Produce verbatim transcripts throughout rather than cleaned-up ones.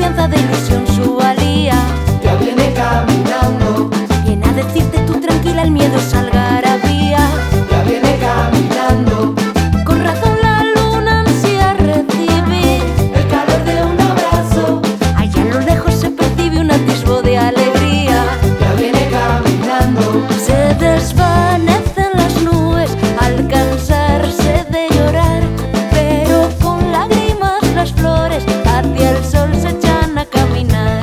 confianza, de ilusión, su valía. Ya viene caminando, Viene a decirte tú tranquila, el miedo es algarabía. ya viene caminando. Con razón la luna ansía recibir El calor de un abrazo, allá a lo lejos se percibe un atisbo de alegría. ya viene caminando. Se desvanecen las nubes al cansarse de llorar, pero con lágrimas las flores hacia el sol se echan a caminar.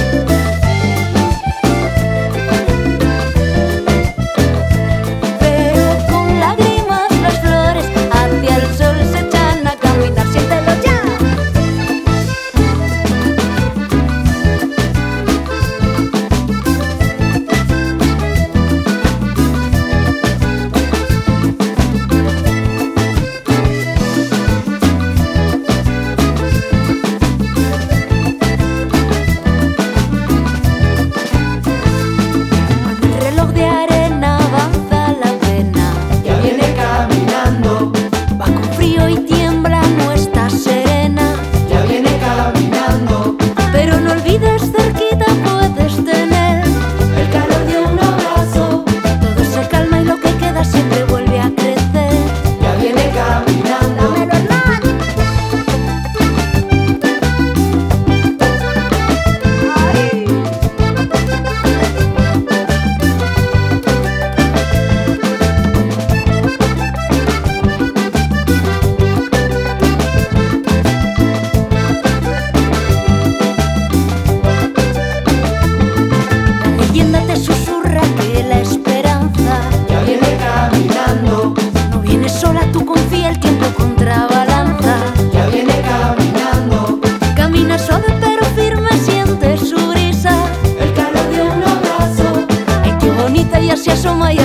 Pero con lágrimas las flores hacia el sol se echan a caminar. Siéntelo ya. Cuando el reloj de arena avanza la pena, Ya viene caminando, va con frío y tiembla, no está serena. ya viene caminando. Pero no olvides, cerquita puedes tener El calor de un abrazo, todo se calma y lo que queda siempre vuelve a crecer. ya viene caminando. Dámelo, hermano. Ay. La leyenda te susurra que la esperanza Ya viene caminando, no viene sola, tú confía, el tiempo contrabalanza. ya viene caminando. Camina suave pero firme, siente su brisa. El calor de un abrazo, Ay, qué bonita, ya se asoma y